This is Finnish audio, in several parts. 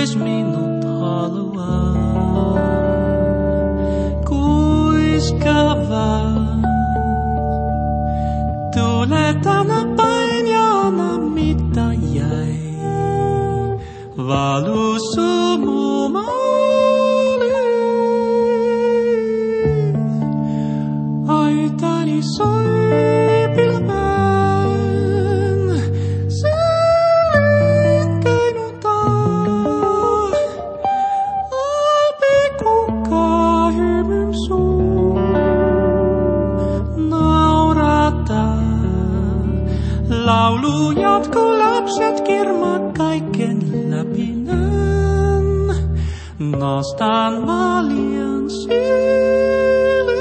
vois minut haluaa. Kuiska vaan, tule tänä päin ja anna mitä jäi. Valu sumumaali, aitani soi pilven, selin keinuttaa, läpi kukkaa hymyn suu, naurataa. Laulu jatkuu, lapset kirmaa kaiken läpinän. Nostan maljan sylen.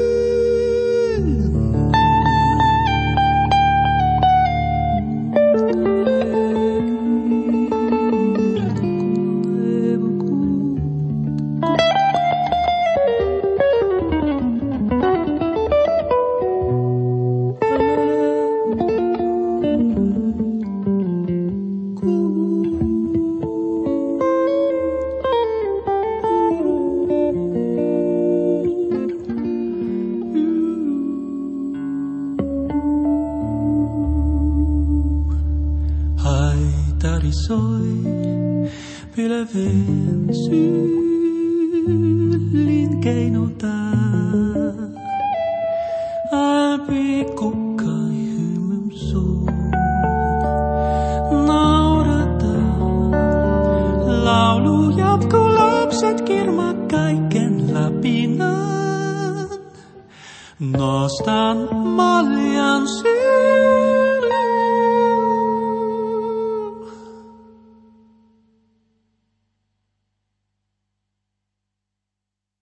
Haitari soi pilven syylin keinuttaa. Läpi kukkai hymyn suu, naurataan. Laulu jatkuu, lapset kirmaa kaiken läpinän. Nostan maljan syylin.